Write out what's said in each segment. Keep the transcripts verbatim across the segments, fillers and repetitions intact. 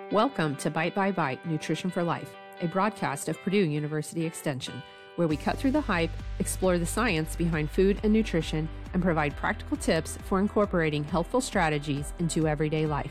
Welcome to Bite by Bite Nutrition for Life, a broadcast of Purdue University Extension, where we cut through the hype, explore the science behind food and nutrition, and provide practical tips for incorporating healthful strategies into everyday life.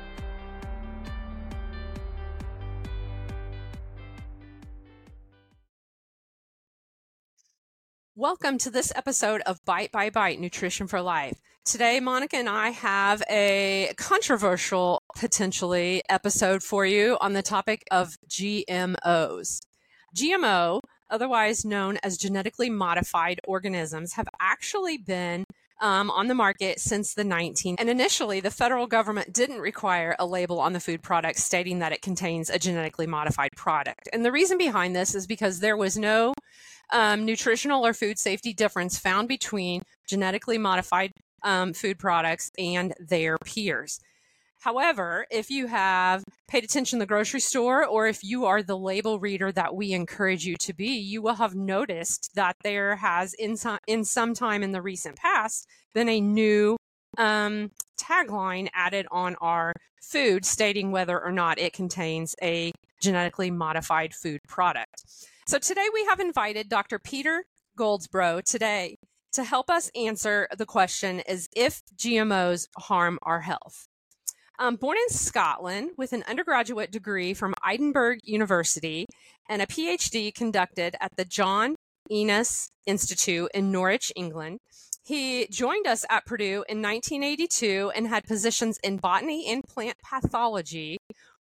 Welcome to this episode of Bite by Bite Nutrition for Life. Today, Monica and I have a controversial, potentially, episode for you on the topic of G M Os. G M O, otherwise known as genetically modified organisms, have actually been um, on the market since the nineteen. And initially, the federal government didn't require a label on the food product stating that it contains a genetically modified product. And the reason behind this is because there was no Um, nutritional or food safety difference found between genetically modified um, food products and their peers. However, if you have paid attention in the grocery store, or if you are the label reader that we encourage you to be, you will have noticed that there has, in some, in some time in the recent past, been a new um, tagline added on our food stating whether or not it contains a genetically modified food product. So today we have invited Doctor Peter Goldsborough today to help us answer the question is if G M Os harm our health. Um, born in Scotland with an undergraduate degree from Edinburgh University and a P H D conducted at the John Innes Institute in Norwich, England, he joined us at Purdue in nineteen eighty-two and had positions in botany and plant pathology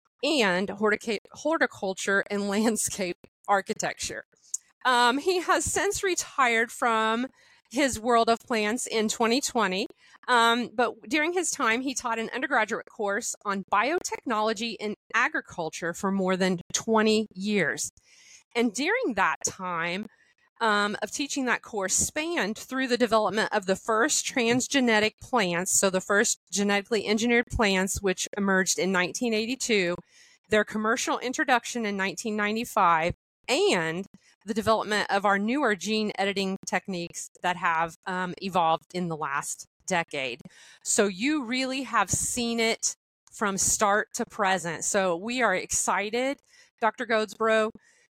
and hortica- horticulture and landscape architecture. Um, he has since retired from his world of plants in twenty twenty, um, but during his time, he taught an undergraduate course on biotechnology in agriculture for more than twenty years. And during that time um, of teaching that course spanned through the development of the first transgenic plants, so the first genetically engineered plants, which emerged in nineteen eighty-two, their commercial introduction in nineteen ninety-five, and the development of our newer gene editing techniques that have um, evolved in the last decade. So you really have seen it from start to present. So we are excited, Doctor Goldsborough,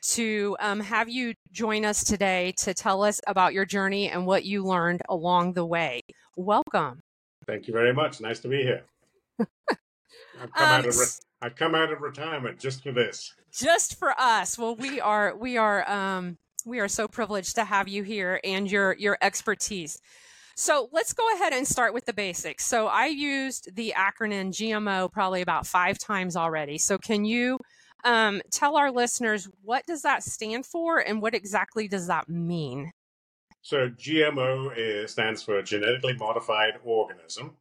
to um, have you join us today to tell us about your journey and what you learned along the way. Welcome. Thank you very much. Nice to be here. I've come, um, out, of re- I've come out of retirement just for this. Just for us. Well, we are we are um, we are so privileged to have you here and your your expertise. So let's go ahead and start with the basics. So I used the acronym G M O probably about five times already. So can you um, tell our listeners what does that stand for and what exactly does that mean? So G M O is, stands for genetically modified organism.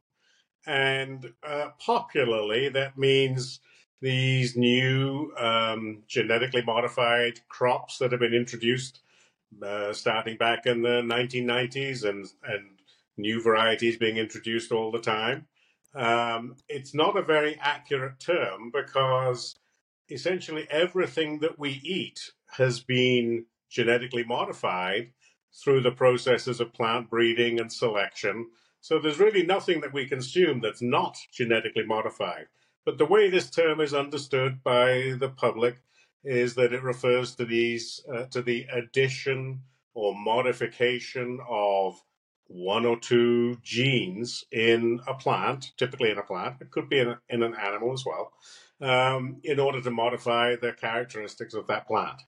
And uh, popularly, that means these new um, genetically modified crops that have been introduced uh, starting back in the nineteen nineties and, and new varieties being introduced all the time. Um, it's not a very accurate term because essentially everything that we eat has been genetically modified through the processes of plant breeding and selection. So there's really nothing that we consume that's not genetically modified. But the way this term is understood by the public is that it refers to these uh, to the addition or modification of one or two genes in a plant, typically in a plant, it could be in, a, in an animal as well, um, in order to modify the characteristics of that plant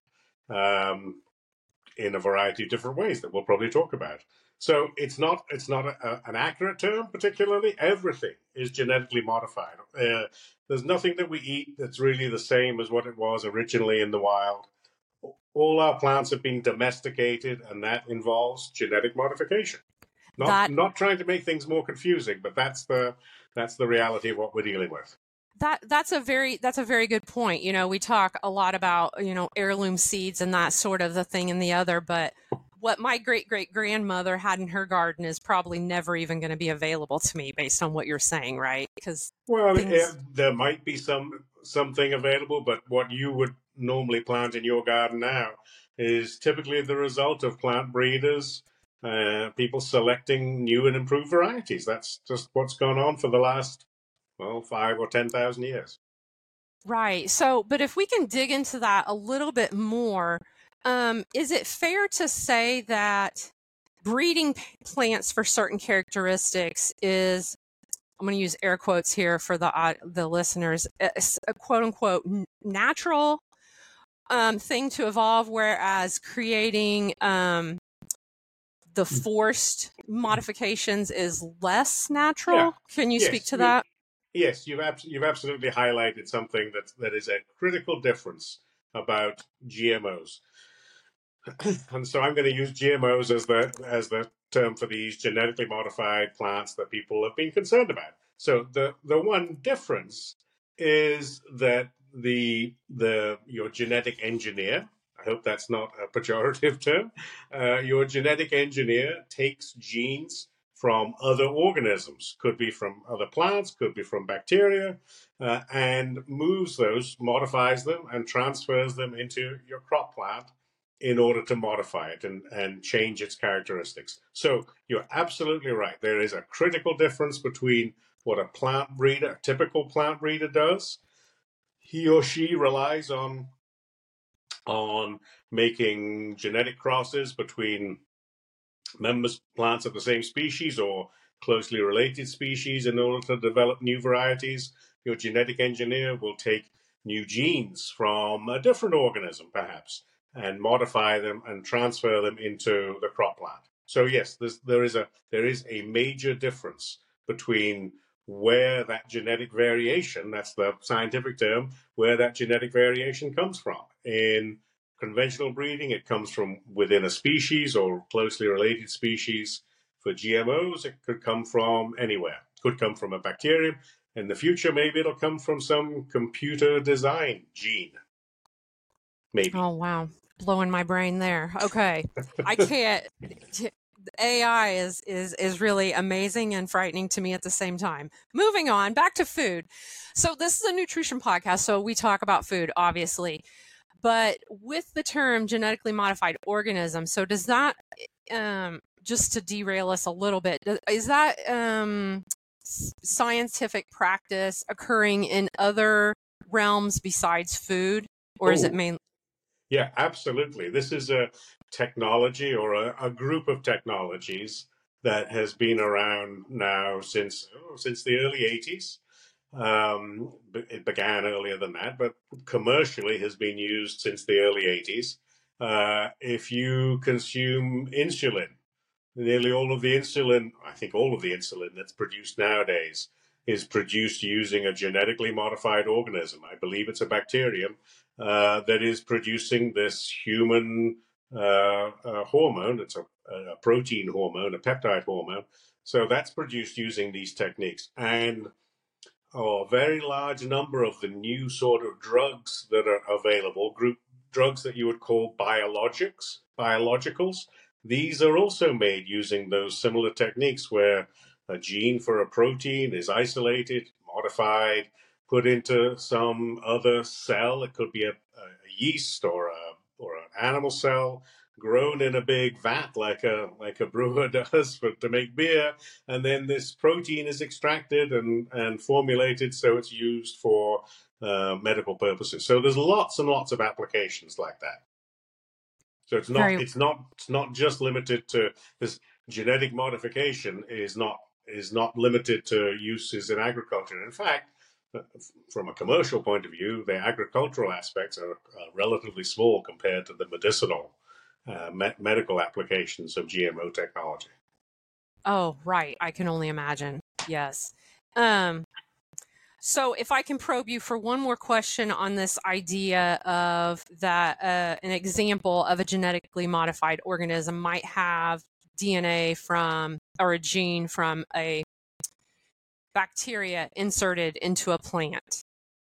um, in a variety of different ways that we'll probably talk about. So it's not it's not a, an accurate term particularly. Everything is genetically modified. Uh, there's nothing that we eat that's really the same as what it was originally in the wild. All our plants have been domesticated, and that involves genetic modification. Not that, not trying to make things more confusing, but that's the that's the reality of what we're dealing with. That that's a very that's a very good point. You know, we talk a lot about, you know, heirloom seeds and that sort of the thing and the other, but what my great great grandmother had in her garden is probably never even going to be available to me based on what you're saying, right? Because well, things... it, there might be some something available, but what you would normally plant in your garden now is typically the result of plant breeders, uh, people selecting new and improved varieties. That's just what's gone on for the last well five or ten thousand years. Right. So, but if we can dig into that a little bit more, um, is it fair to say that breeding p- plants for certain characteristics is, I'm going to use air quotes here for the uh, the listeners, a, a quote unquote n- natural um, thing to evolve, whereas creating um, the forced modifications is less Yeah. natural? Can you speak Yes. to You, that? yes. You've abs- you've absolutely highlighted something that that is a critical difference about G M Os. And so I'm going to use G M Os as the as the term for these genetically modified plants that people have been concerned about. So the the one difference is that the the your genetic engineer, I hope that's not a pejorative term, uh, your genetic engineer takes genes from other organisms, could be from other plants, could be from bacteria, uh, and moves those, modifies them, and transfers them into your crop plant in order to modify it and, and change its characteristics. So you're absolutely right. There is a critical difference between what a plant breeder, a typical plant breeder does. He or she relies on on making genetic crosses between members plants of the same species or closely related species in order to develop new varieties. Your genetic engineer will take new genes from a different organism, perhaps, and modify them and transfer them into the crop plant. So yes, there is a there is a major difference between where that genetic variation, that's the scientific term, where that genetic variation comes from. In conventional breeding, it comes from within a species or closely related species. For G M Os, it could come from anywhere. It could come from a bacterium. In the future, maybe it'll come from some computer design gene. Maybe. Oh, wow. Blowing my brain there. Okay. I can't. A I is is is really amazing and frightening to me at the same time. Moving on, back to food. So this is a nutrition podcast, so we talk about food, obviously. But with the term genetically modified organism, so does that um just to derail us a little bit, is that um scientific practice occurring in other realms besides food, or is it Oh, mainly? yeah, absolutely. This is a technology or a, a group of technologies that has been around now since oh, since the early eighties. Um, it began earlier than that, but commercially has been used since the early eighties. Uh, if you consume insulin, nearly all of the insulin, I think all of the insulin that's produced nowadays is produced using a genetically modified organism. I believe it's a bacterium uh, that is producing this human uh, uh, hormone. It's a, a protein hormone, a peptide hormone. So that's produced using these techniques. And oh, a very large number of the new sort of drugs that are available, group drugs that you would call biologics, biologicals, these are also made using those similar techniques where a gene for a protein is isolated, modified, put into some other cell. It could be a, a yeast or a or an animal cell grown in a big vat like a like a brewer does for, to make beer, and then this protein is extracted and, and formulated so it's used for uh, medical purposes. So there's lots and lots of applications like that. So it's not Very. it's not it's not just limited to this. Genetic modification is not is not limited to uses in agriculture. In fact, from a commercial point of view, the agricultural aspects are uh, relatively small compared to the medicinal uh, me- medical applications of G M O technology. Oh, right. I can only imagine. Yes. Um, so if I can probe you for one more question on this idea of that, uh, an example of a genetically modified organism might have D N A from, or a gene from a bacteria inserted into a plant.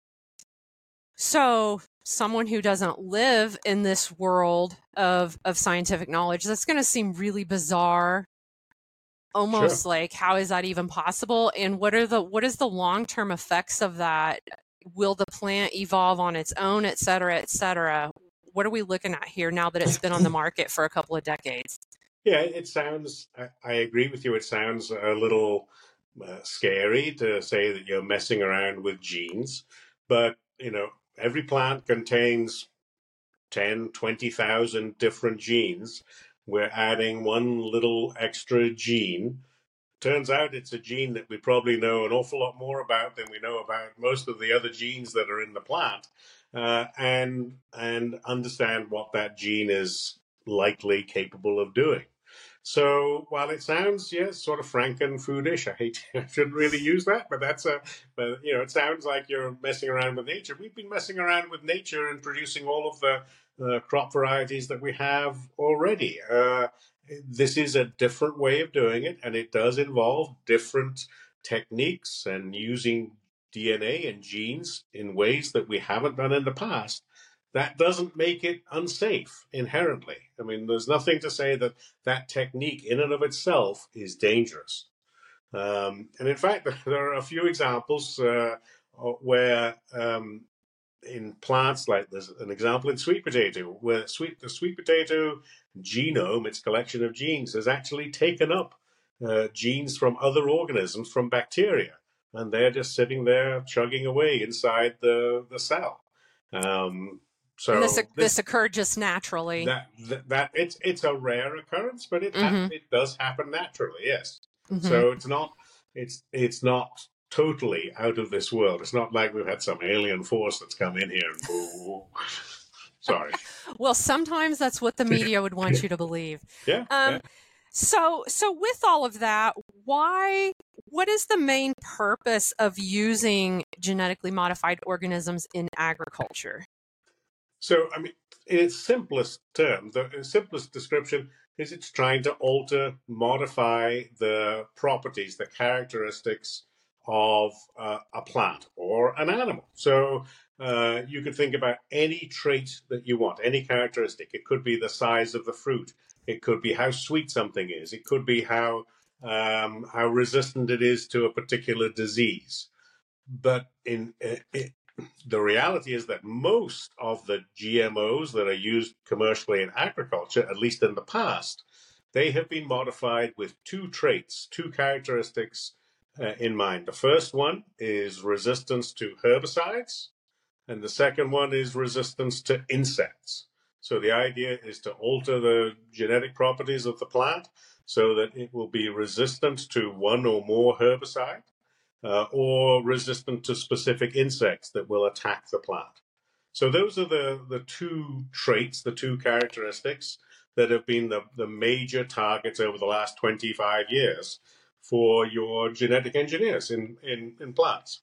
So someone who doesn't live in this world of, of scientific knowledge, that's going to seem really bizarre, Sure. almost like, how is that even possible, and what are the what is the long-term effects of that? Will the plant evolve on its own, et cetera, et cetera? What are we looking at here now that it's been on the market for a couple of decades? Yeah, it sounds, I, I agree with you. It sounds a little uh, scary to say that you're messing around with genes. But you know, every plant contains ten, twenty thousand different genes. We're adding one little extra gene. Turns out it's a gene that we probably know an awful lot more about than we know about most of the other genes that are in the plant, uh, and and understand what that gene is likely capable of doing. So while it sounds, yes, sort of franken-foodish, I hate, I shouldn't really use that, but that's a, but you know, it sounds like you're messing around with nature. We've been messing around with nature and producing all of the uh, crop varieties that we have already. Uh, this is a different way of doing it, and it does involve different techniques and using D N A and genes in ways that we haven't done in the past. That doesn't make it unsafe inherently. I mean, there's nothing to say that that technique in and of itself is dangerous. Um, and in fact, there are a few examples uh, where um, in plants, like there's an example in sweet potato, where sweet the sweet potato genome, its collection of genes, has actually taken up uh, genes from other organisms, from bacteria, and they're just sitting there chugging away inside the, the cell. Um, and this, so this this occurred just naturally. That, that that it's it's a rare occurrence, but it mm-hmm. ha- it does happen naturally. Yes. Mm-hmm. So it's not it's it's not totally out of this world. It's not like we've had some alien force that's come in here and ooh, sorry. Well, sometimes that's what the media would want you to believe. Yeah. Um, yeah. So so with all of that, why what is the main purpose of using genetically modified organisms in agriculture? So, I mean, in its simplest term, the simplest description is it's trying to alter, modify the properties, the characteristics of uh, a plant or an animal. So uh, you could think about any trait that you want, any characteristic. It could be the size of the fruit. It could be how sweet something is. It could be how um, how resistant it is to a particular disease. But in it, the reality is that most of the G M Os that are used commercially in agriculture, at least in the past, they have been modified with two traits, two characteristics uh, in mind. The first one is resistance to herbicides, and the second one is resistance to insects. So the idea is to alter the genetic properties of the plant so that it will be resistant to one or more herbicide. Uh, or resistant to specific insects that will attack the plant. So those are the, the two traits, the two characteristics that have been the, the major targets over the last twenty-five years for your genetic engineers in, in, in plants.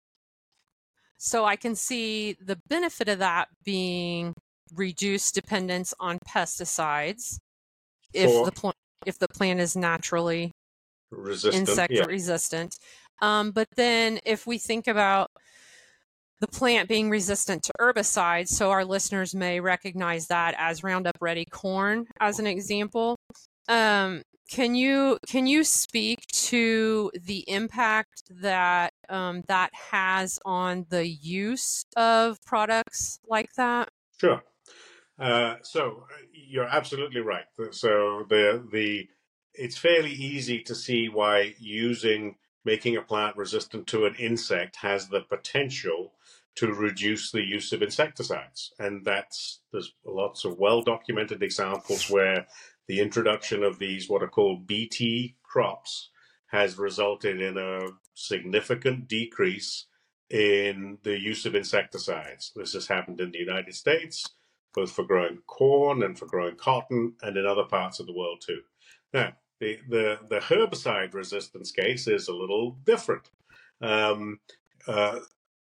So I can see the benefit of that being reduced dependence on pesticides if for, the pl- if the plant is naturally resistant, insect yeah. resistant. Um, but then if we think about the plant being resistant to herbicides, so our listeners may recognize that as Roundup Ready corn as an example. Um, can you can you speak to the impact that um, that has on the use of products like that? Sure. Uh, so you're absolutely right. So the the it's fairly easy to see why using making a plant resistant to an insect has the potential to reduce the use of insecticides. And that's there's lots of well-documented examples where the introduction of these what are called B T crops has resulted in a significant decrease in the use of insecticides. This has happened in the United States, both for growing corn and for growing cotton, and in other parts of the world too. Now, the, the, the herbicide resistance case is a little different. Um, uh,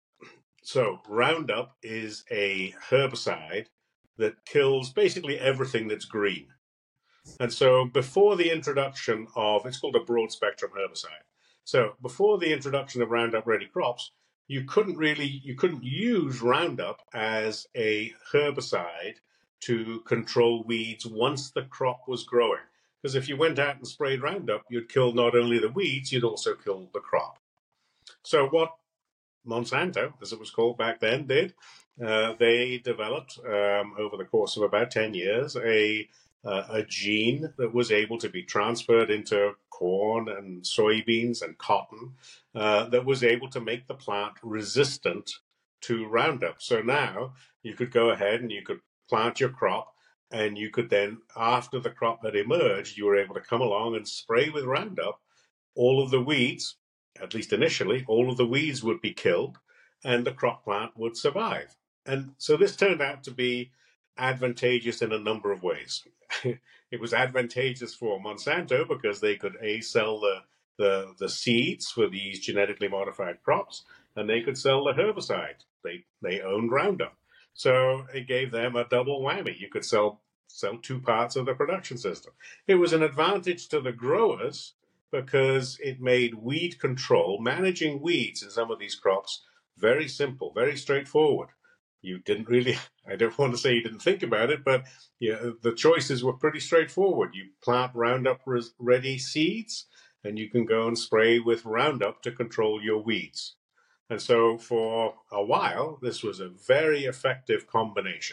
so Roundup is a herbicide that kills basically everything that's green. And so before the introduction of, it's called a broad spectrum herbicide. So before the introduction of Roundup Ready crops, you couldn't really, you couldn't use Roundup as a herbicide to control weeds once the crop was growing. Because if you went out and sprayed Roundup, you'd kill not only the weeds, you'd also kill the crop. So what Monsanto, as it was called back then, did, uh, they developed um, over the course of about ten years a uh, a gene that was able to be transferred into corn and soybeans and cotton uh, that was able to make the plant resistant to Roundup. So now you could go ahead and you could plant your crop, and you could then, after the crop had emerged, you were able to come along and spray with Roundup. All of the weeds, at least initially, all of the weeds would be killed, and the crop plant would survive. And so this turned out to be advantageous in a number of ways. It was advantageous for Monsanto because they could a sell the, the the seeds for these genetically modified crops, and they could sell the herbicide. They they owned Roundup, so it gave them a double whammy. You could sell sell two parts of the production system. It was an advantage to the growers because it made weed control, managing weeds in some of these crops, very simple, very straightforward. You didn't really, I don't want to say you didn't think about it, but yeah, the choices were pretty straightforward. You plant Roundup ready seeds, and you can go and spray with Roundup to control your weeds. And so for a while, this was a very effective combination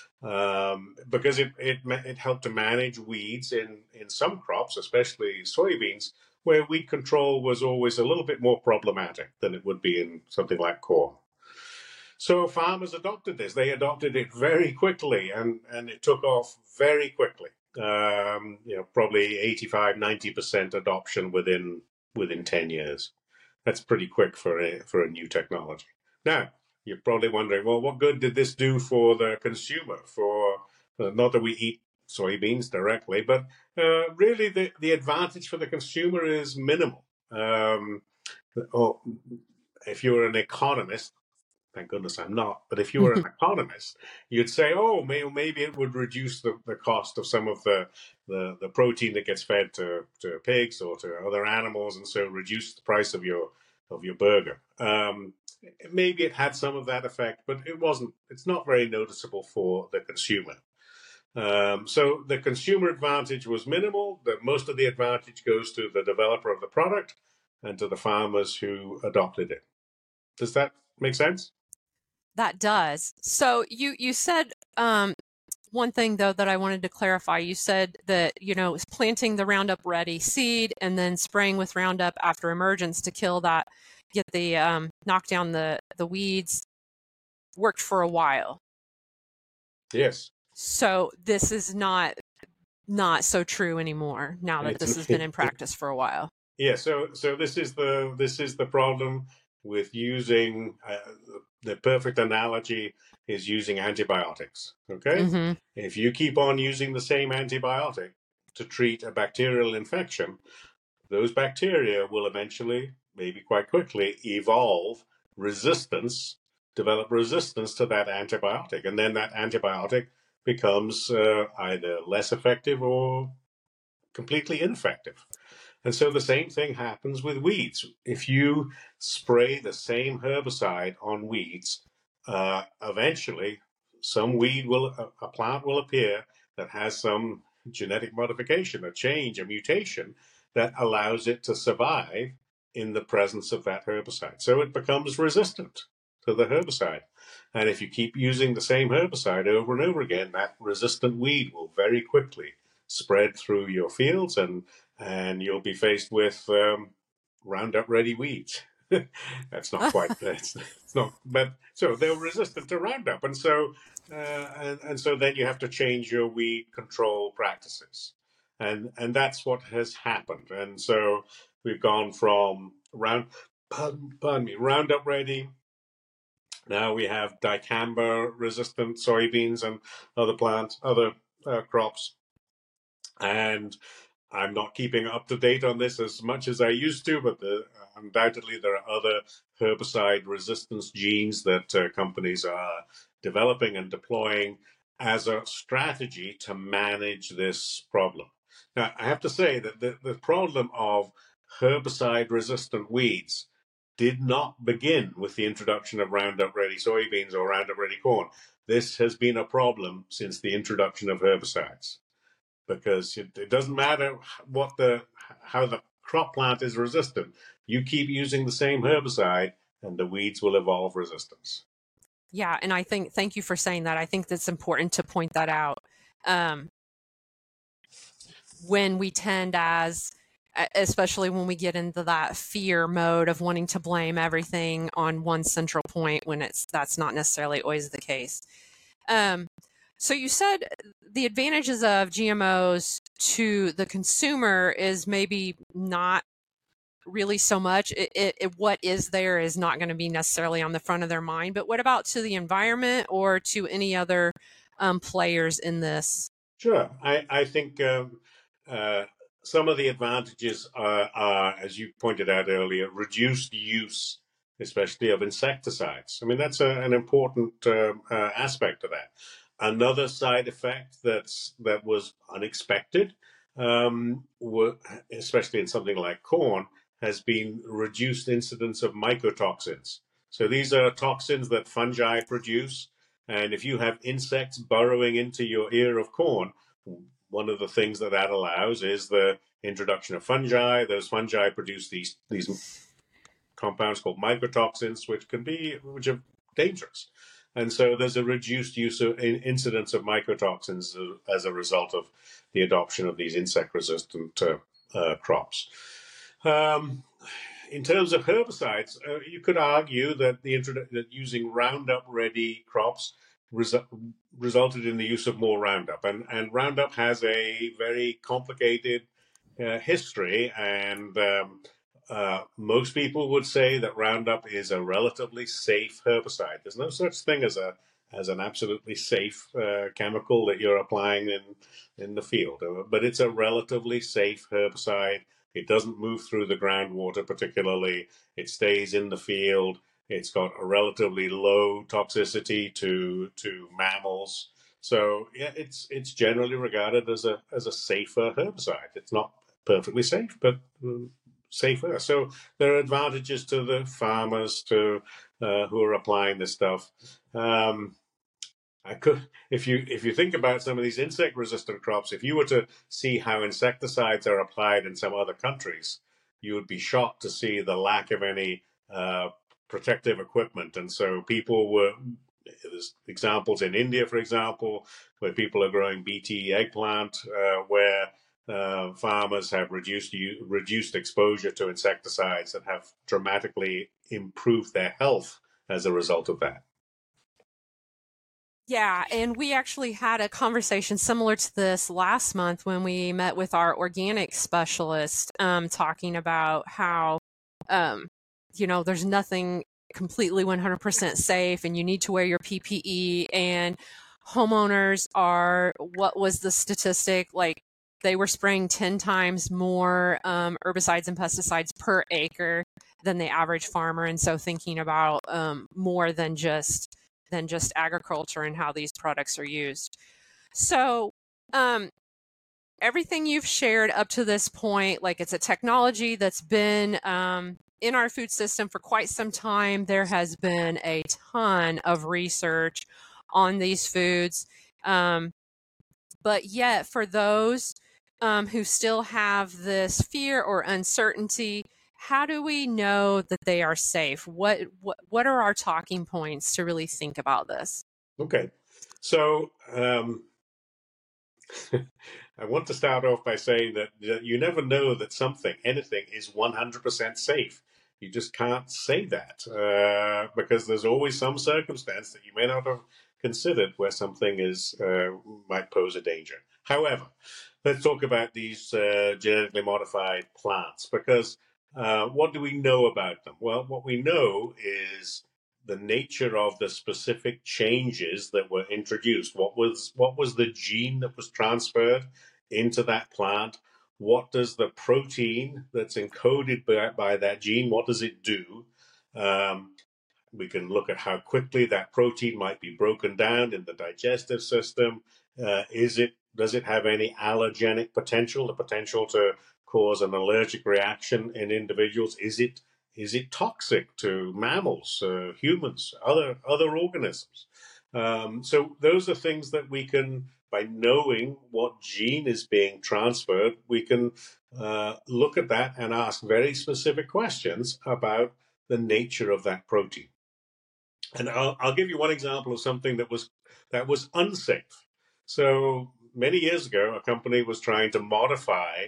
um, because it, it, it helped to manage weeds in, in some crops, especially soybeans, where weed control was always a little bit more problematic than it would be in something like corn. So farmers adopted this. They adopted it very quickly, and, and it took off very quickly. Um, you know, probably eighty-five, ninety percent adoption within within ten years. That's pretty quick for a, for a new technology. Now, you're probably wondering, well, what good did this do for the consumer? For uh, not that we eat soybeans directly, but uh, really the, the advantage for the consumer is minimal. Um, oh, if you're an economist, thank goodness I'm not, but if you were an economist, you'd say, oh, maybe it would reduce the, the cost of some of the, the, the protein that gets fed to, to pigs or to other animals, and so reduce the price of your of your burger. Um, maybe it had some of that effect, but it wasn't. It's not very noticeable for the consumer. Um, so the consumer advantage was minimal. The, most of the advantage goes to the developer of the product and to the farmers who adopted it. Does that make sense? That does. So you you said um, one thing though that I wanted to clarify. You said that you know planting the Roundup Ready seed and then spraying with Roundup after emergence to kill that, get the um, knock down the the weeds, worked for a while. Yes. So this is not not so true anymore now that this has been in practice for a while. Yeah. So so this is the this is the problem with using uh, the perfect analogy is using antibiotics. Okay. Mm-hmm. If you keep on using the same antibiotic to treat a bacterial infection, those bacteria will eventually, maybe quite quickly, evolve resistance, develop resistance to that antibiotic. And then that antibiotic becomes uh, either less effective or completely ineffective. And so the same thing happens with weeds. If you spray the same herbicide on weeds, uh, eventually some weed will, a, a plant will appear that has some genetic modification, a change, a mutation that allows it to survive in the presence of that herbicide. So it becomes resistant to the herbicide. And if you keep using the same herbicide over and over again, that resistant weed will very quickly spread through your fields, and and you'll be faced with um, Roundup Ready weeds. That's not quite that's it's not, but so they're resistant to Roundup, and so uh, and and so then you have to change your weed control practices, and and that's what has happened. And so we've gone from round pardon, pardon me Roundup Ready. Now we have dicamba resistant soybeans and other plants, other uh, crops. And I'm not keeping up to date on this as much as I used to, but the, undoubtedly there are other herbicide resistance genes that uh, companies are developing and deploying as a strategy to manage this problem. Now, I have to say that the, the problem of herbicide resistant weeds did not begin with the introduction of Roundup Ready soybeans or Roundup Ready corn. This has been a problem since the introduction of herbicides, because it, it doesn't matter what the how the crop plant is resistant. You keep using the same herbicide, and the weeds will evolve resistance. Yeah, and I think thank you for saying that. I think that's important to point that out. Um, when we tend as especially when we get into that fear mode of wanting to blame everything on one central point when it's that's not necessarily always the case. Um, so you said the advantages of G M Os to the consumer is maybe not really so much. It, it, it, what is there is not going to be necessarily on the front of their mind. But what about to the environment or to any other um, players in this? Sure. I, I think um, uh, some of the advantages are, are, as you pointed out earlier, reduced use, especially of insecticides. I mean, that's a, an important um, uh, aspect of that. Another side effect that's that was unexpected, um, were, especially in something like corn, has been reduced incidence of mycotoxins. So these are toxins that fungi produce. And if you have insects burrowing into your ear of corn, one of the things that that allows is the introduction of fungi. Those fungi produce these these compounds called mycotoxins, which can be which are dangerous. And so there's a reduced use of incidence of mycotoxins as a result of the adoption of these insect-resistant uh, uh, crops. Um, in terms of herbicides, uh, you could argue that the that using Roundup-ready crops resu resulted in the use of more Roundup, and and Roundup has a very complicated uh, history, and um, uh, most people would say that Roundup is a relatively safe herbicide. There's no such thing as a as an absolutely safe uh, chemical that you're applying in in the field, but it's a relatively safe herbicide. It doesn't move through the groundwater particularly. It stays in the field. It's got a relatively low toxicity to to mammals. So yeah, it's it's generally regarded as a as a safer herbicide. It's not perfectly safe, but um, safer. So there are advantages to the farmers to uh, who are applying this stuff. Um, I could, if you if you think about some of these insect-resistant crops, if you were to see how insecticides are applied in some other countries, you would be shocked to see the lack of any uh, protective equipment. And so people were, there's examples in India, for example, where people are growing B T eggplant, uh, where uh, farmers have reduced reduced exposure to insecticides and have dramatically improved their health as a result of that. Yeah, and we actually had a conversation similar to this last month when we met with our organic specialist, um, talking about how, um, you know, there's nothing completely one hundred percent safe and you need to wear your P P E, and homeowners are, what was the statistic? Like they were spraying ten times more um, herbicides and pesticides per acre than the average farmer. And so thinking about um, more than just than just agriculture and how these products are used. So um, everything you've shared up to this point, like it's a technology that's been um, in our food system for quite some time. There has been a ton of research on these foods. Um, but yet for those um, who still have this fear or uncertainty, how do we know that they are safe? What, what what are our talking points to really think about this? Okay, so um, I want to start off by saying that, that you never know that something, anything, is one hundred percent safe. You just can't say that uh, because there's always some circumstance that you may not have considered where something is uh, might pose a danger. However, let's talk about these uh, genetically modified plants, because uh, what do we know about them? Well, what we know is the nature of the specific changes that were introduced. What was what was the gene that was transferred into that plant? What does the protein that's encoded by, by that gene, what does it do? Um, we can look at how quickly that protein might be broken down in the digestive system. Uh, is it does it have any allergenic potential, the potential to cause an allergic reaction in individuals? Is it is it toxic to mammals, uh, humans, other other organisms? Um, so those are things that we can, by knowing what gene is being transferred, we can uh, look at that and ask very specific questions about the nature of that protein. And I'll, I'll give you one example of something that was that was unsafe. So many years ago, a company was trying to modify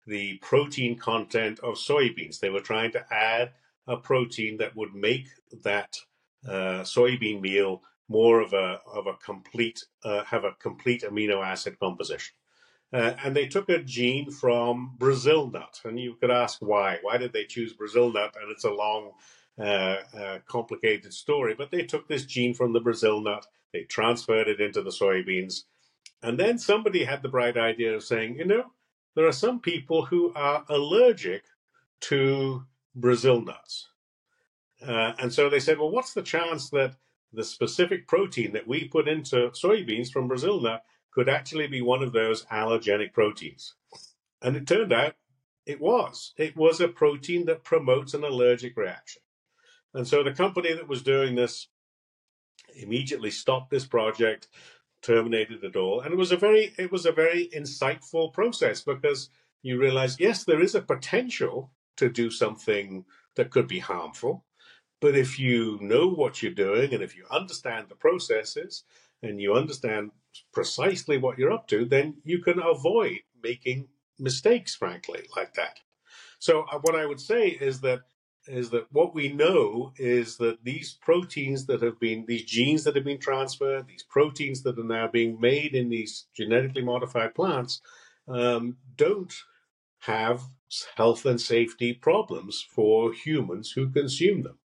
the protein content of soybeans. They were trying to add a protein that would make that uh, soybean meal more of a of a complete uh, have a complete amino acid composition. Uh, and they took a gene from Brazil nut, and you could ask why. Why did they choose Brazil nut? And it's a long, uh, uh, complicated story. But they took this gene from the Brazil nut, they transferred it into the soybeans, and then somebody had the bright idea of saying, you know, there are some people who are allergic to Brazil nuts. Uh, and so they said, well, what's the chance that the specific protein that we put into soybeans from Brazil nut could actually be one of those allergenic proteins? And it turned out it was. It was a protein that promotes an allergic reaction. And so the company that was doing this immediately stopped this project, terminated it all. And it was a very, it was a very insightful process, because you realize, yes, there is a potential to do something that could be harmful. But if you know what you're doing, and if you understand the processes, and you understand precisely what you're up to, then you can avoid making mistakes, frankly, like that. So uh, what I would say is that is that what we know is that these proteins that have been, these genes that have been transferred, these proteins that are now being made in these genetically modified plants, um, don't have health and safety problems for humans who consume them.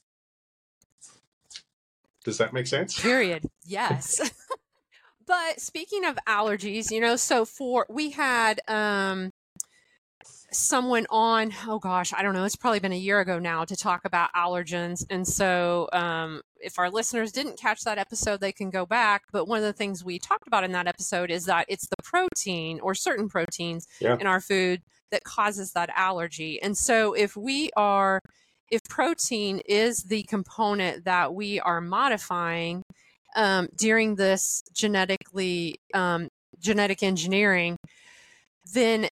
Does that make sense? Period. Yes. But speaking of allergies, you know, so for, we had um, someone on, oh gosh, I don't know, it's probably been a year ago now, to talk about allergens. And so um, if our listeners didn't catch that episode, they can go back. But one of the things we talked about in that episode is that it's the protein or certain proteins yeah. in our food that causes that allergy. And so if we are, if protein is the component that we are modifying um, during this genetically, um, genetic engineering, then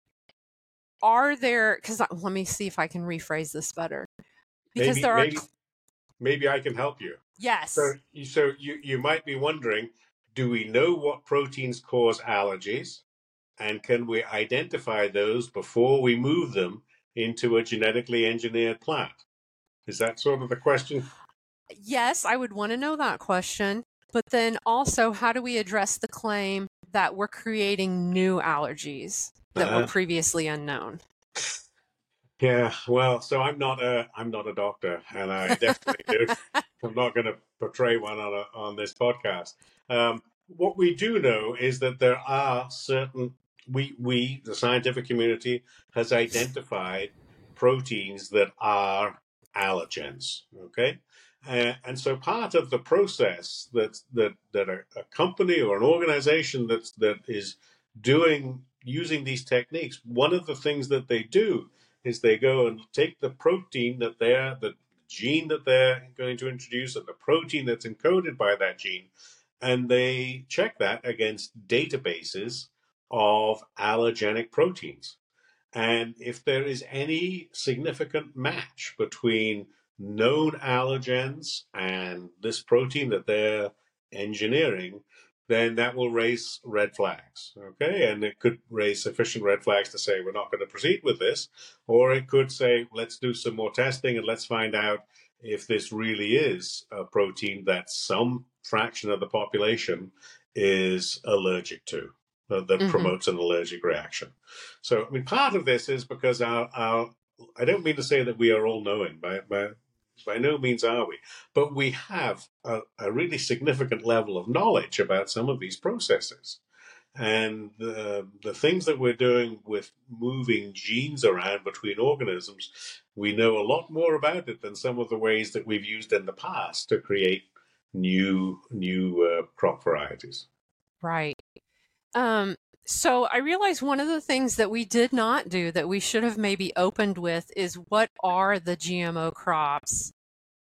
are there, because let me see if I can rephrase this better. Because maybe, there are, maybe, maybe I can help you. Yes. So, so you, you might be wondering, do we know what proteins cause allergies? And can we identify those before we move them into a genetically engineered plant? Is that sort of the question? Yes, I would want to know that question. But then also, how do we address the claim that we're creating new allergies that uh-huh. were previously unknown? Yeah, well, so I'm not a I'm not a doctor, and I definitely do. I'm not going to portray one on a, on this podcast. Um, what we do know is that there are certain we we the scientific community has identified proteins that are allergens. Okay. Uh, and so part of the process that that that a, a company or an organization that's that is doing using these techniques, one of the things that they do is they go and take the protein that they're the gene that they're going to introduce and the protein that's encoded by that gene, and they check that against databases of allergenic proteins. And if there is any significant match between known allergens and this protein that they're engineering, then that will raise red flags, okay? And it could raise sufficient red flags to say we're not going to proceed with this, or it could say let's do some more testing and let's find out if this really is a protein that some fraction of the population is allergic to, uh, that mm-hmm. promotes an allergic reaction. So, I mean, part of this is because our, our I don't mean to say that we are all knowing, by, by By no means are we, but we have a, a really significant level of knowledge about some of these processes. And the, the things that we're doing with moving genes around between organisms, we know a lot more about it than some of the ways that we've used in the past to create new new uh, crop varieties. Right. Um, so I realized one of the things that we did not do that we should have maybe opened with is what are the G M O crops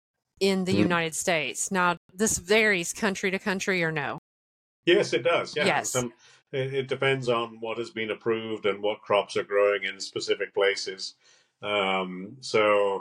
in the mm-hmm. United States? Now, this varies country to country, or no? Yes, it does. Yeah. Yes. Some, it, it depends on what has been approved and what crops are growing in specific places. Um, so...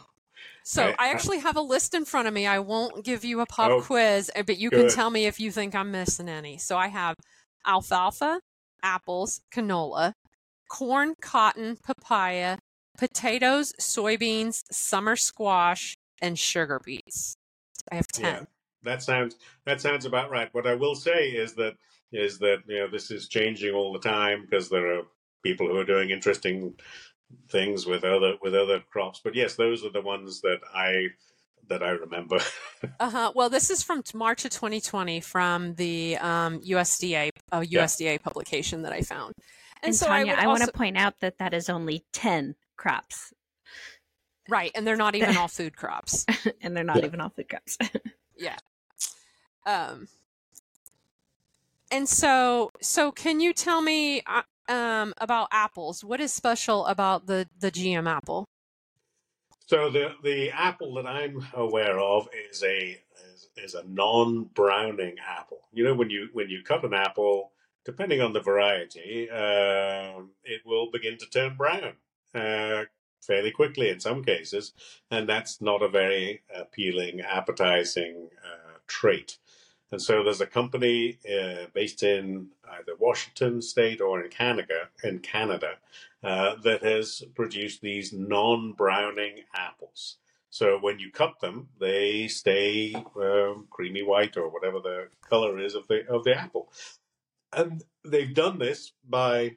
So I, I actually have a list in front of me. I won't give you a pop oh, quiz, but you good. can tell me if you think I'm missing any. So I have alfalfa, apples, canola, corn, cotton, papaya, potatoes, soybeans, summer squash, and sugar beets. I have ten. Yeah, that sounds that sounds about right. What I will say is that is that you know this is changing all the time because there are people who are doing interesting things with other with other crops. But yes, those are the ones that I that I remember. Uh-huh. Well, this is from March of twenty twenty from the um, U S D A, a Yeah. U S D A publication that I found. And, And so Tanya, I, would I, also, want to point out that that is only ten crops. Right, and they're not even all food crops. And they're not Yeah. even all food crops. Yeah. Um. And so, so can you tell me uh, um, about apples? What is special about the, the G M apple? So the the apple that I'm aware of is a is, is a non-browning apple. You know, when you when you cut an apple, depending on the variety, um, it will begin to turn brown uh, fairly quickly in some cases, and that's not a very appealing, appetizing uh, trait. And so there's a company uh, based in either Washington State or in Canada, in Canada, uh, that has produced these non-browning apples. So when you cut them, they stay um, creamy white or whatever the color is of the of the apple. And they've done this by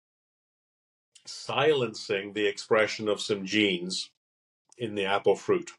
silencing the expression of some genes in the apple fruit.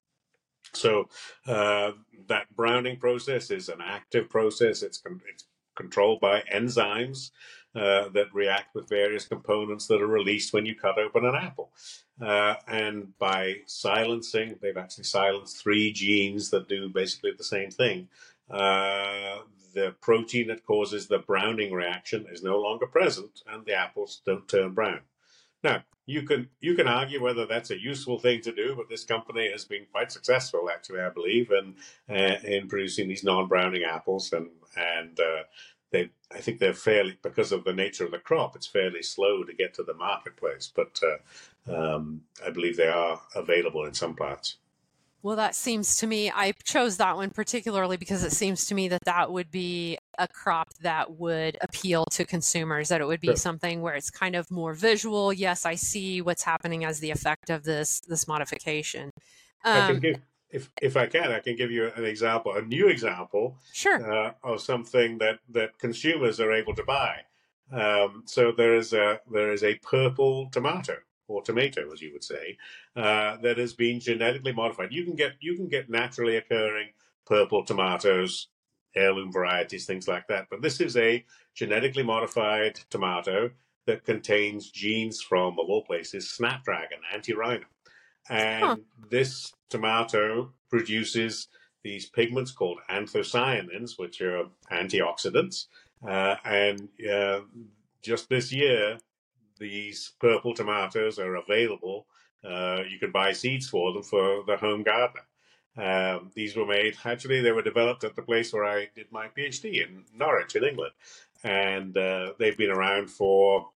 So uh, that browning process is an active process. It's, con- it's controlled by enzymes uh, that react with various components that are released when you cut open an apple. Uh, and by silencing, they've actually silenced three genes that do basically the same thing. Uh, the protein that causes the browning reaction is no longer present, and the apples don't turn brown. Now, you can you can argue whether that's a useful thing to do, but this company has been quite successful, actually, I believe, in uh, in producing these non-browning apples, and and uh, they I think they're fairly, because of the nature of the crop, it's fairly slow to get to the marketplace, but uh, um, I believe they are available in some parts. Well, that seems to me, I chose that one particularly because it seems to me that that would be a crop that would appeal to consumers, that it would be Sure. something where it's kind of more visual. Yes, I see what's happening as the effect of this this modification. I can Um, give, if if I can, I can give you an example, a new example sure. uh, of something that, that consumers are able to buy. Um, so there is a there is a purple tomato, or tomato, as you would say, uh, that has been genetically modified. You can get you can get naturally occurring purple tomatoes, heirloom varieties, things like that. But this is a genetically modified tomato that contains genes from, of all places, snapdragon, antirrhinum. Huh. And this tomato produces these pigments called anthocyanins, which are antioxidants. Uh, and uh, just this year, these purple tomatoes are available. Uh, you can buy seeds for them for the home gardener. Um, these were made, actually, they were developed at the place where I did my PhD in Norwich, in England. And uh, they've been around for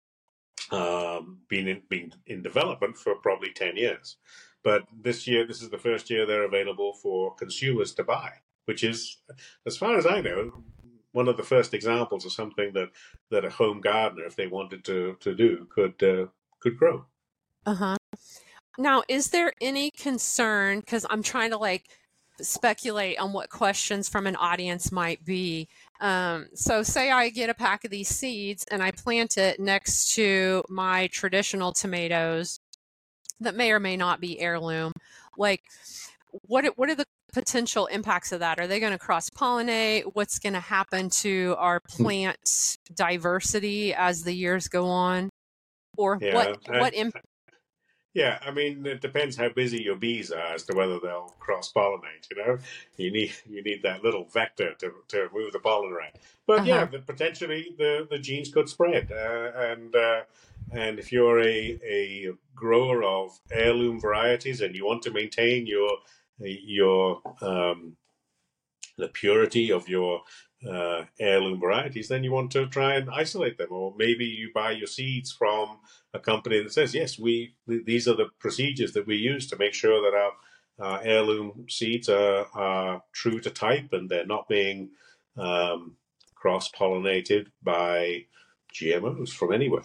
um, been in, been in development for probably ten years. But this year, this is the first year they're available for consumers to buy, which is, as far as I know, one of the first examples of something that, that a home gardener, if they wanted to, to do, could uh, could grow. Uh-huh. Now, is there any concern, because I'm trying to like speculate on what questions from an audience might be. Um, so say I get a pack of these seeds and I plant it next to my traditional tomatoes that may or may not be heirloom. Like, what what are the potential impacts of that? Are they going to cross-pollinate? What's going to happen to our plant diversity as the years go on? Or Yeah, what I, what impact? Yeah, I mean, it depends how busy your bees are as to whether they'll cross pollinate. You know, you need you need that little vector to, to move the pollen around. But Uh-huh. yeah, the, potentially the, the genes could spread, uh, and uh, and if you're a a grower of heirloom varieties and you want to maintain your your um, the purity of your uh, heirloom varieties, then you want to try and isolate them, or maybe you buy your seeds from a company that says, yes, we th- these are the procedures that we use to make sure that our uh, heirloom seeds are, are true to type and they're not being um, cross-pollinated by G M Os from anywhere.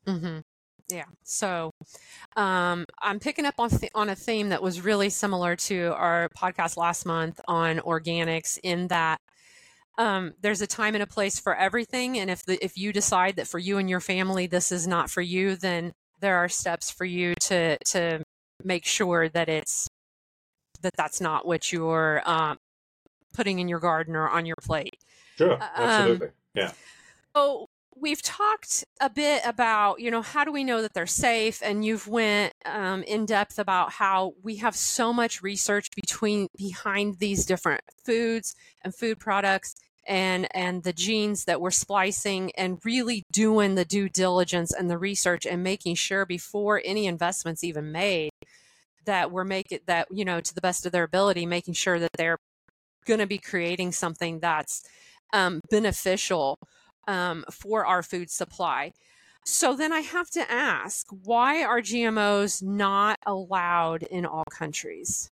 Mm-hmm. Yeah. So um, I'm picking up on th- on a theme that was really similar to our podcast last month on organics, in that um, there's a time and a place for everything. And if the if you decide that for you and your family this is not for you, then there are steps for you to to make sure that it's that that's not what you're um, putting in your garden or on your plate. Sure, Um, absolutely. Yeah. So we've talked a bit about, you know, how do we know that they're safe? And you've went um, in depth about how we have so much research between behind these different foods and food products, and and the genes that we're splicing, and really doing the due diligence and the research and making sure before any investments even made that we're making that, you know, to the best of their ability, making sure that they're going to be creating something that's um, beneficial um, for our food supply. So then I have to ask, why are G M Os not allowed in all countries?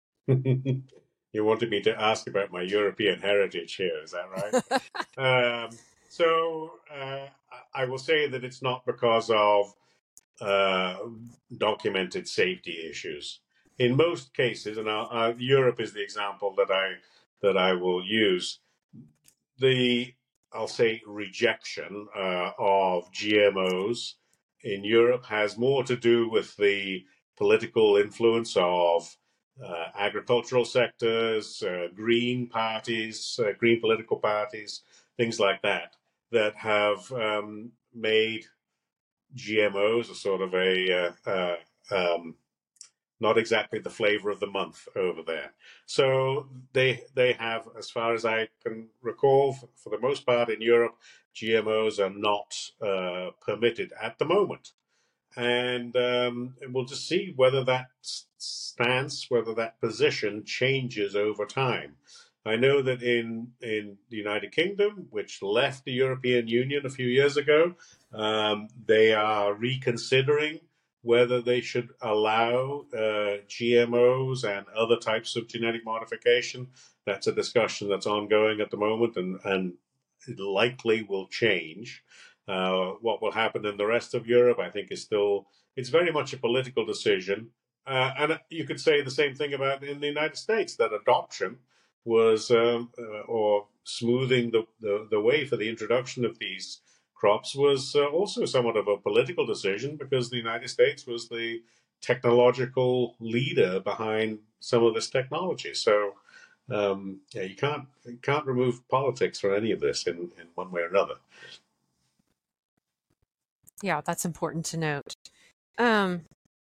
You wanted me to ask about my European heritage here, is that right? um, so uh, I will say that it's not because of uh, documented safety issues. In most cases, and I'll, uh, Europe is the example that I that I will use, the I'll say rejection uh, of G M Os in Europe has more to do with the political influence of uh, agricultural sectors, uh, green parties, uh, green political parties, things like that, that have um, made G M Os a sort of a uh, uh, um, not exactly the flavor of the month over there. So they they have, as far as I can recall, for, for the most part in Europe, G M Os are not uh, permitted at the moment. And um, we'll just see whether that stance, whether that position changes over time. I know that in in the United Kingdom, which left the European Union a few years ago, um, they are reconsidering whether they should allow uh, G M Os and other types of genetic modification. That's a discussion that's ongoing at the moment, and, and it likely will change. Uh, what will happen in the rest of Europe, I think, is still, it's very much a political decision. Uh, and you could say the same thing about in the United States, that adoption was, um, uh, or smoothing the, the, the way for the introduction of these crops was uh, also somewhat of a political decision, because the United States was the technological leader behind some of this technology. So um, yeah, you can't you can't remove politics from any of this in, in one way or another. Yeah, that's important to note. Um,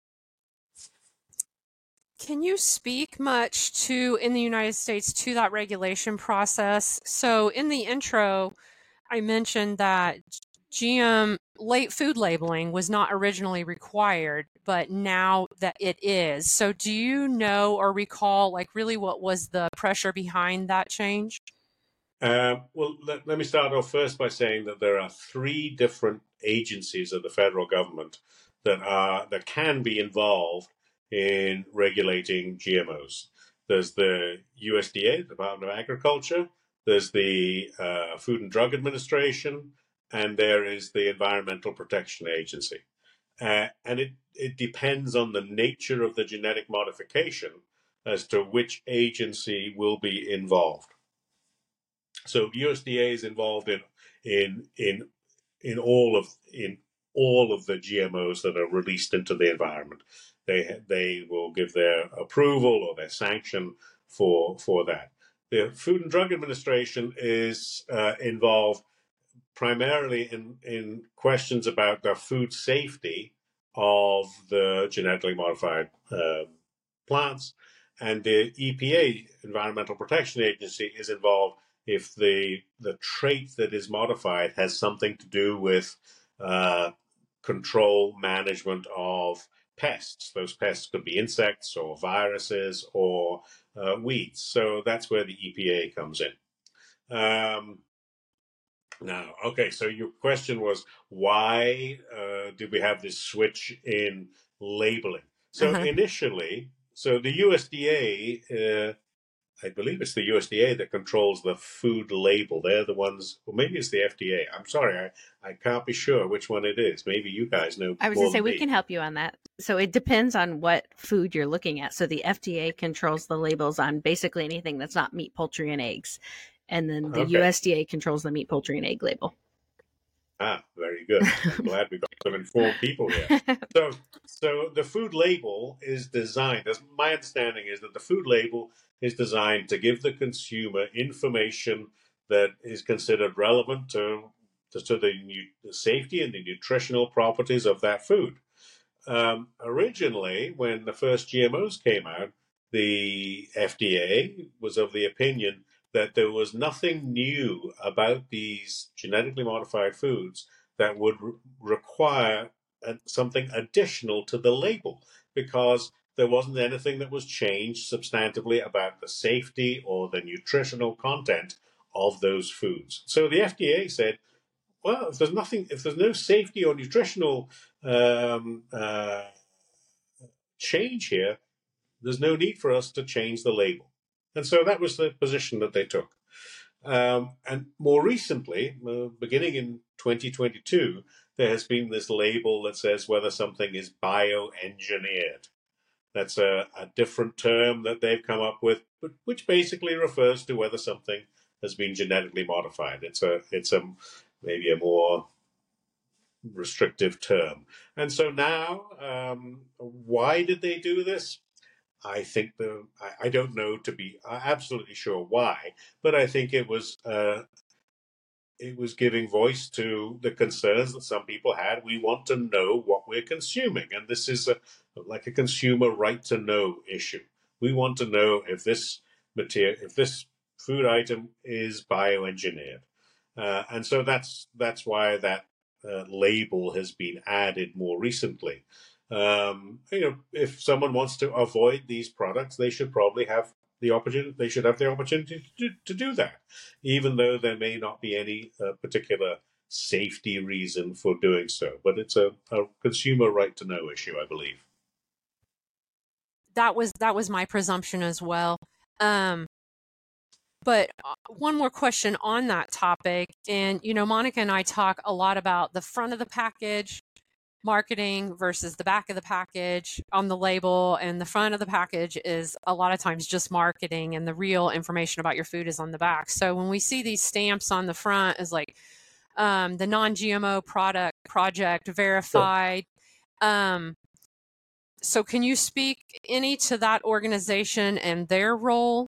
can you speak much to, in the United States, to that regulation process? So in the intro, I mentioned that G M late food labeling was not originally required, but now that it is. So do you know or recall, like, really what was the pressure behind that change? Uh, well, let, let me start off first by saying that there are three different agencies of the federal government that are that can be involved in regulating G M Os. There's the U S D A, the Department of Agriculture. There's the uh, Food and Drug Administration, and there is the Environmental Protection Agency. Uh, and it, it depends on the nature of the genetic modification as to which agency will be involved. So U S D A is involved in in in in all of in all of the G M Os that are released into the environment. They they will give their approval or their sanction for for that. The Food and Drug Administration is uh, involved primarily in in questions about the food safety of the genetically modified uh, plants, and the E P A, Environmental Protection Agency, is involved if the the trait that is modified has something to do with uh, control management of pests. Those pests could be insects or viruses or uh, weeds. So that's where the E P A comes in. Um, now, okay, so your question was, why uh, did we have this switch in labeling? So Uh-huh. initially, so the U S D A uh, I believe it's the U S D A that controls the food label. They're the ones, or maybe it's the F D A. I'm sorry, I, I can't be sure which one it is. Maybe you guys know I was more going to say, than we me. can help you on that. So it depends on what food you're looking at. So the F D A controls the labels on basically anything that's not meat, poultry, and eggs. And then the Okay. U S D A controls the meat, poultry, and egg label. Ah, very good. I'm glad we got some informed people here. So, so the food label is designed, as my understanding is that the food label is designed to give the consumer information that is considered relevant to, to, to the, the safety and the nutritional properties of that food. Um, originally, when the first G M Os came out, the F D A was of the opinion that there was nothing new about these genetically modified foods that would re- require uh, something additional to the label, because there wasn't anything that was changed substantively about the safety or the nutritional content of those foods. So the F D A said, well, if there's nothing, if there's no safety or nutritional um, uh, change here, there's no need for us to change the label. And so that was the position that they took. Um, and more recently, uh, beginning in twenty twenty-two, there has been this label that says whether something is bioengineered. That's a, a different term that they've come up with, but which basically refers to whether something has been genetically modified. It's a, it's a maybe a more restrictive term. And so now, um, why did they do this? I think the I, I don't know to be absolutely sure why, but I think it was uh, it was giving voice to the concerns that some people had. We want to know what we're consuming, and this is a, like a consumer right to know issue. We want to know if this material, if this food item is bioengineered, uh, and so that's that's why that uh, label has been added more recently. Um, you know, if someone wants to avoid these products, they should probably have the opportunity. They should have the opportunity to, to do that, even though there may not be any uh, particular safety reason for doing so. But it's a, a consumer right to know issue, I believe. That was that was my presumption as well. Um, but one more question on that topic, and you know, Monica and I talk a lot about the front of the package marketing versus the back of the package on the label, and the front of the package is a lot of times just marketing, and the real information about your food is on the back. So when we see these stamps on the front is like um, the non-G M O product project verified. Sure. Um, so can you speak any to that organization and their role?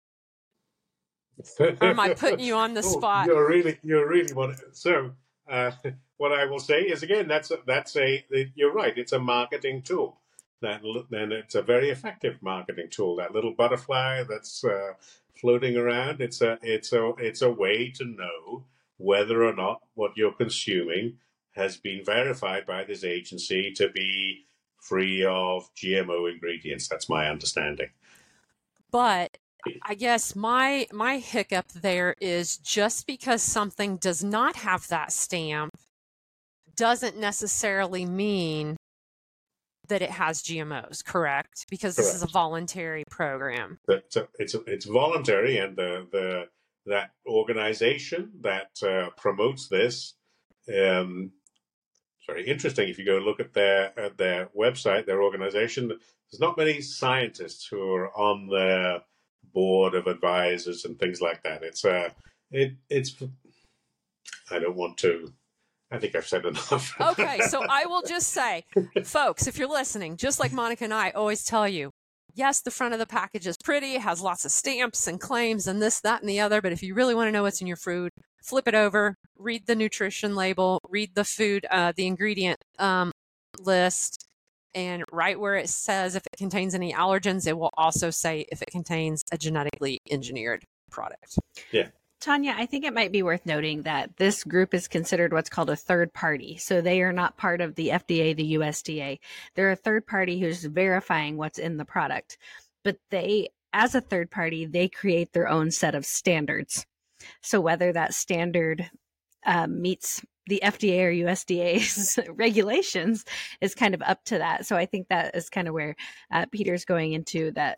Or am I putting you on the oh, spot? You're really, you're really what. So, uh, what I will say is again, that's a, that's a. You're right. It's a marketing tool. That and it's a very effective marketing tool. That little butterfly that's uh, floating around. It's a it's a it's a way to know whether or not what you're consuming has been verified by this agency to be free of G M O ingredients. That's my understanding. But I guess my my hiccup there is just because something does not have that stamp doesn't necessarily mean that it has G M Os, correct? Because this correct. Is a voluntary program. It's a, it's, a, it's voluntary, and the the that organization that uh, promotes this. Um, it's very interesting. If you go look at their at their website, their organization, there's not many scientists who are on their board of advisors and things like that. It's uh, it it's. I don't want to. I think I've said enough. Okay, so I will just say, folks, if you're listening, just like Monica and I always tell you, yes, the front of the package is pretty, it has lots of stamps and claims and this, that, and the other, but if you really want to know what's in your food, flip it over, read the nutrition label, read the food, uh, the ingredient um, list, and right where it says if it contains any allergens, it will also say if it contains a genetically engineered product. Yeah. Tanya, I think it might be worth noting that this group is considered what's called a third party. So they are not part of the F D A, the U S D A. They're a third party who's verifying what's in the product. But they, as a third party, they create their own set of standards. So whether that standard um, meets the F D A or U S D A's regulations is kind of up to that. So I think that is kind of where uh, Peter's going into that.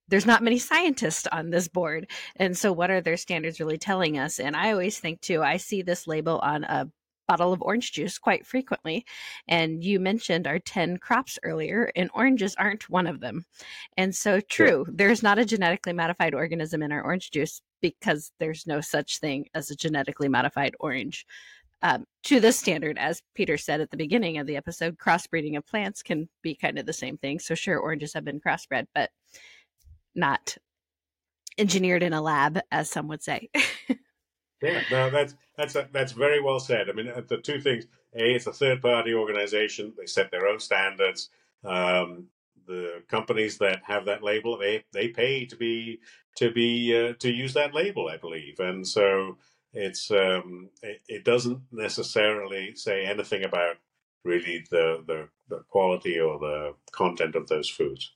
there's not many scientists on this board. And so what are their standards really telling us? And I always think too, I see this label on a bottle of orange juice quite frequently. And you mentioned our ten crops earlier, and oranges aren't one of them. And so true, yeah. There's not a genetically modified organism in our orange juice because there's no such thing as a genetically modified orange. Um, to this standard, as Peter said at the beginning of the episode, crossbreeding of plants can be kind of the same thing. So sure, oranges have been crossbred, but not engineered in a lab, as some would say. Yeah, no, that's that's that's very well said. I mean, the two things: A, it's a third-party organization; they set their own standards. Um, the companies that have that label, they they pay to be to be uh, to use that label, I believe, and so it's um, it, it doesn't necessarily say anything about really the, the the quality or the content of those foods.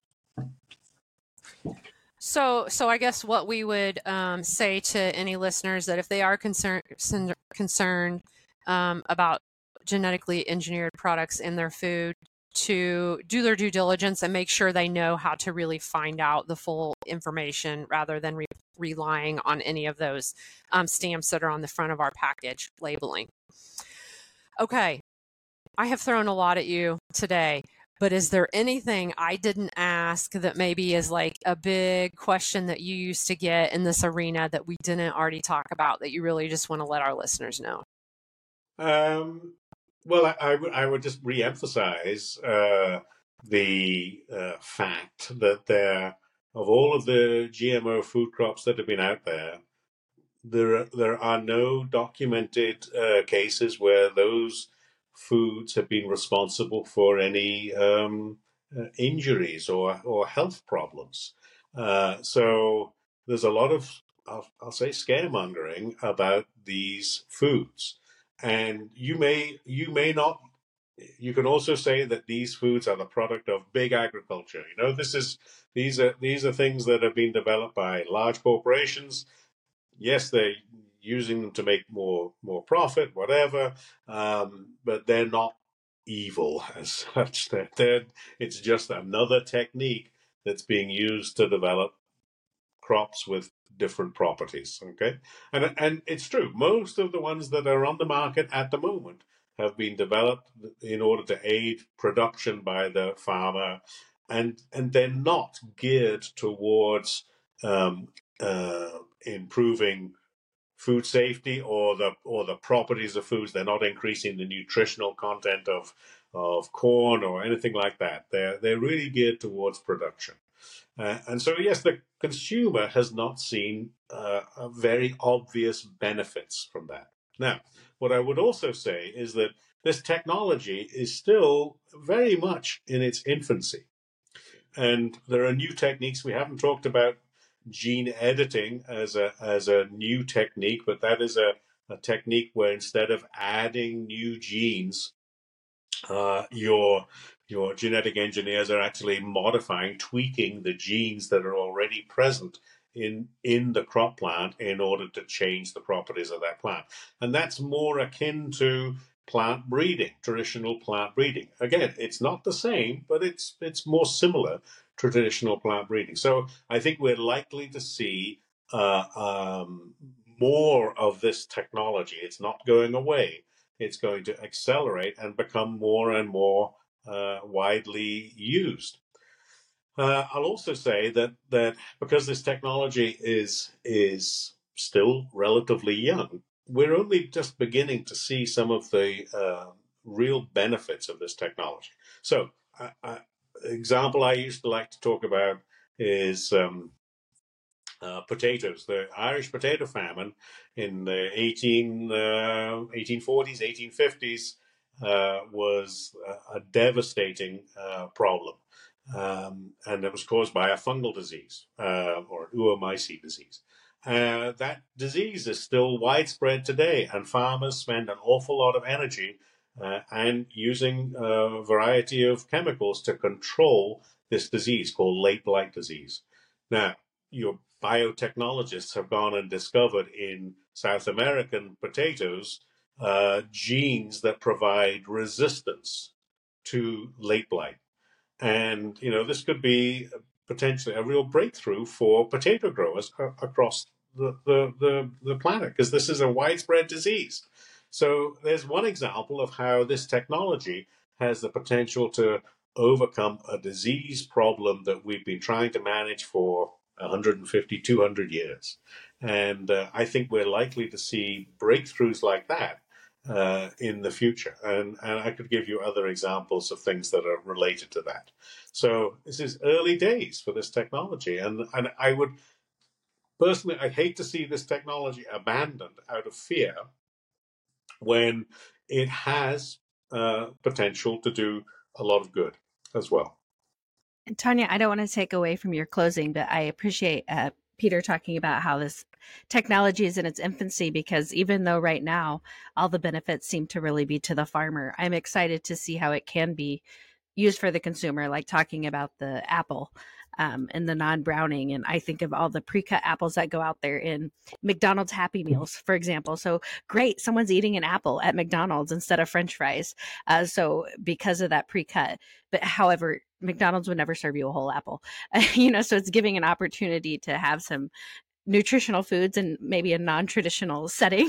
So, so I guess what we would um, say to any listeners that if they are concerned concerned um, about genetically engineered products in their food, to do their due diligence and make sure they know how to really find out the full information rather than re- relying on any of those um, stamps that are on the front of our package labeling. Okay, I have thrown a lot at you today. But is there anything I didn't ask that maybe is like a big question that you used to get in this arena that we didn't already talk about that you really just want to let our listeners know? Um, well, I, I, w- I would just re-emphasize uh, the uh, fact that there, of all of the G M O food crops that have been out there, there there are no documented uh, cases where those foods have been responsible for any um, uh, injuries or or health problems. Uh, so there's a lot of I'll, I'll say scaremongering about these foods, and you may you may not. You can also say that these foods are the product of big agriculture. You know, this is these are these are things that have been developed by large corporations. Yes, they're using them to make more more profit, whatever, um, but they're not evil as such. They're, they're, it's just another technique that's being used to develop crops with different properties. Okay, and and it's true. Most of the ones that are on the market at the moment have been developed in order to aid production by the farmer, and and they're not geared towards um, uh, improving food safety or the or the properties of foods. They're not increasing the nutritional content of of corn or anything like that. They're they're really geared towards production. Uh, and so, yes, the consumer has not seen uh, a very obvious benefits from that. Now, what I would also say is that this technology is still very much in its infancy. And there are new techniques. We haven't talked about gene editing as a as a new technique, but that is a, a technique where instead of adding new genes, uh, your your genetic engineers are actually modifying, tweaking the genes that are already present in in the crop plant in order to change the properties of that plant. And that's more akin to plant breeding, traditional plant breeding. Again, it's not the same, but it's it's more similar to traditional plant breeding. So I think we're likely to see uh, um, more of this technology. It's not going away. It's going to accelerate and become more and more uh, widely used. Uh, I'll also say that that because this technology is is still relatively young, we're only just beginning to see some of the uh, real benefits of this technology. So, uh, uh, example I used to like to talk about is um, uh, potatoes. The Irish potato famine in the eighteen, uh, eighteen forties, eighteen fifties uh, was a, a devastating uh, problem. Um, and it was caused by a fungal disease uh, or oomycete disease. Uh, that disease is still widespread today, and farmers spend an awful lot of energy uh, and using a variety of chemicals to control this disease called late blight disease. Now, your biotechnologists have gone and discovered in South American potatoes uh, genes that provide resistance to late blight. And, you know, this could be potentially a real breakthrough for potato growers a- across the, the, the, the planet, because this is a widespread disease. So there's one example of how this technology has the potential to overcome a disease problem that we've been trying to manage for one hundred fifty, two hundred years. And uh, I think we're likely to see breakthroughs like that uh, in the future. And, and I could give you other examples of things that are related to that. So this is early days for this technology. And, and I would personally, I hate to see this technology abandoned out of fear when it has uh, potential to do a lot of good as well. And Tanya, I don't want to take away from your closing, but I appreciate uh, Peter talking about how this technology is in its infancy, because even though right now all the benefits seem to really be to the farmer, I'm excited to see how it can be used for the consumer, like talking about the apple um, and the non-browning. And I think of all the pre-cut apples that go out there in McDonald's Happy Meals, for example. So great, someone's eating an apple at McDonald's instead of French fries. Uh, so because of that pre-cut, but however, McDonald's would never serve you a whole apple, you know, so it's giving an opportunity to have some nutritional foods and maybe a non-traditional setting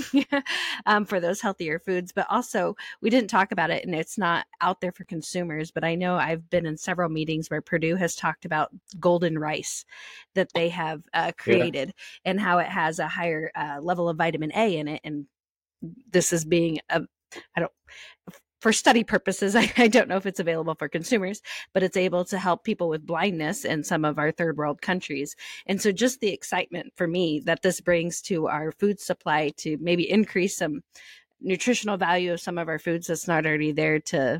um, for those healthier foods. But also, we didn't talk about it, and it's not out there for consumers, but I know I've been in several meetings where Purdue has talked about golden rice that they have uh, created yeah. and how it has a higher uh, level of vitamin A in it. And this is being a, I don't, for study purposes, I, I don't know if it's available for consumers, but it's able to help people with blindness in some of our third world countries. And so just the excitement for me that this brings to our food supply to maybe increase some nutritional value of some of our foods that's not already there to,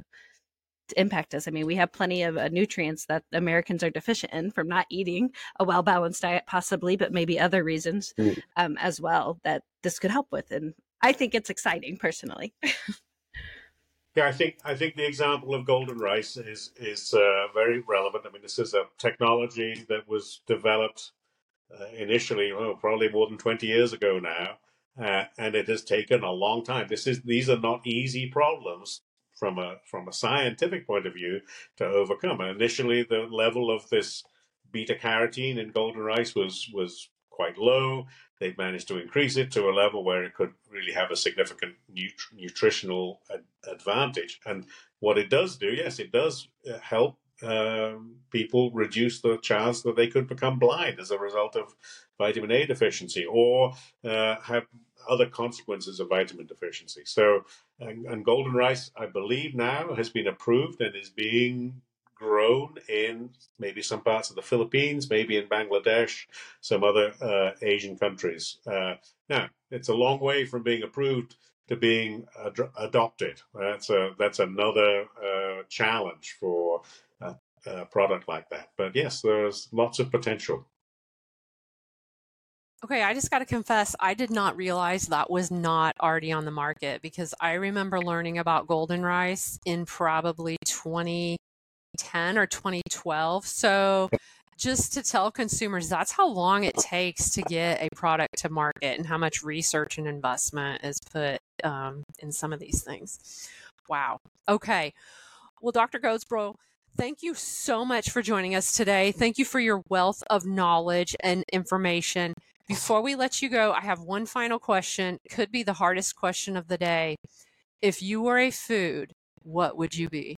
to impact us. I mean, we have plenty of uh, nutrients that Americans are deficient in from not eating a well-balanced diet, possibly, but maybe other reasons mm. um, as well that this could help with. And I think it's exciting personally. Yeah, I think I think the example of golden rice is is uh, very relevant. I mean, this is a technology that was developed uh, initially, oh, probably more than twenty years ago now, uh, and it has taken a long time. This is these are not easy problems from a from a scientific point of view to overcome. And initially, the level of this beta carotene in golden rice was was quite low. They've managed to increase it to a level where it could really have a significant nut- nutritional ad- advantage. And what it does do, yes, it does uh, help um, people reduce the chance that they could become blind as a result of vitamin A deficiency or uh, have other consequences of vitamin deficiency. So, and, and golden rice, I believe now has been approved and is being grown in maybe some parts of the Philippines, maybe in Bangladesh, some other uh, Asian countries. Uh, now, it's a long way from being approved to being ad- adopted. That's a, that's another uh, challenge for a, a product like that. But yes, there's lots of potential. Okay, I just got to confess, I did not realize that was not already on the market, because I remember learning about golden rice in probably twenty ten or twenty twelve. So just to tell consumers, that's how long it takes to get a product to market and how much research and investment is put um, in some of these things. Wow. Okay. Well, Doctor Godesbro, thank you so much for joining us today. Thank you for your wealth of knowledge and information. Before we let you go, I have one final question. It could be the hardest question of the day. If you were a food, what would you be?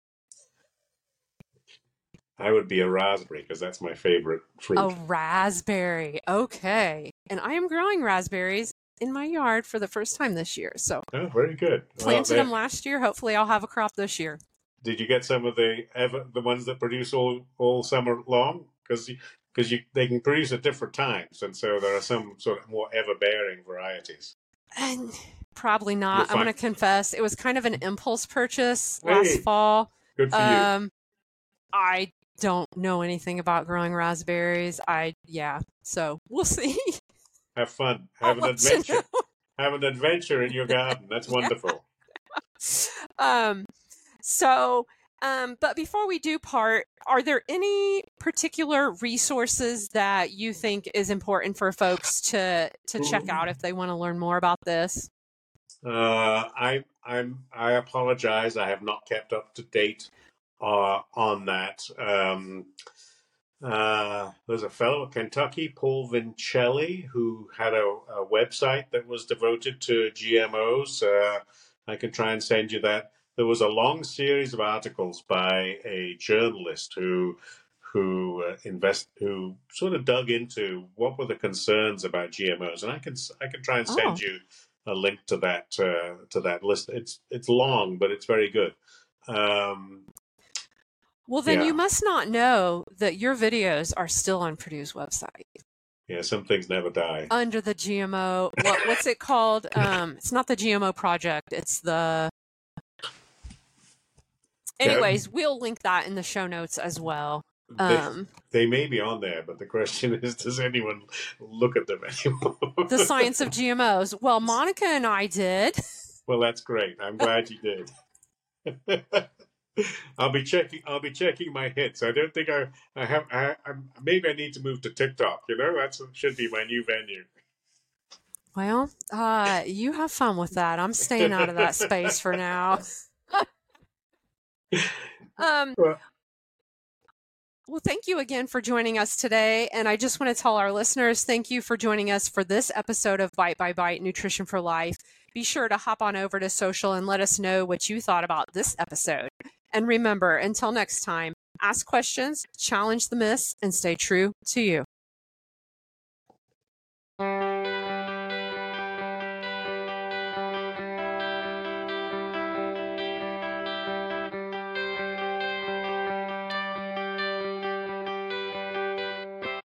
I would be a raspberry because that's my favorite fruit. A raspberry. Okay. And I am growing raspberries in my yard for the first time this year. So oh, very good. Planted well, them last year. Hopefully I'll have a crop this year. Did you get some of the ever, the ones that produce all, all summer long? Because because you they can produce at different times, and so there are some sort of more ever-bearing varieties. And probably not. I'm going to confess, it was kind of an impulse purchase last hey, fall. Good for um, you. I don't know anything about growing raspberries. I yeah. So we'll see. Have fun. Have I'll an adventure. Have an adventure in your garden. That's wonderful. um. So. Um, but before we do part, are there any particular resources that you think is important for folks to to check out if they want to learn more about this? Uh, I I'm I apologize. I have not kept up to date uh, on that. Um, Uh, there's a fellow at Kentucky, Paul Vincelli, who had a, a website that was devoted to G M Os. Uh, I can try and send you that. There was a long series of articles by a journalist who who uh, invest who sort of dug into what were the concerns about G M Os, and I can I can try and Oh, send you a link to that uh, to that list. It's it's long, but it's very good. Um, well, then you yeah, must not know that your videos are still on Purdue's website yeah. Some things never die. under the G M O. What what's it called? Um, it's not the G M O project. It's the. Yeah, Anyways, we'll link that in the show notes as well. they Um, they may be on there, but the question is, does anyone look at them anymore? the science of G M Os. Well, Monica and I did. Well, that's great. I'm glad you did. I'll be checking. I'll be checking my hits. I don't think I. I have. I, I'm, maybe I need to move to TikTok. You know, that should be my new venue. Well, uh, you have fun with that. I'm staying out of that space for now. um, Well, well, thank you again for joining us today. And I just want to tell our listeners, thank you for joining us for this episode of Bite by Bite Nutrition for Life. Be sure to hop on over to social and let us know what you thought about this episode. And remember, until next time, ask questions, challenge the myths, and stay true to you.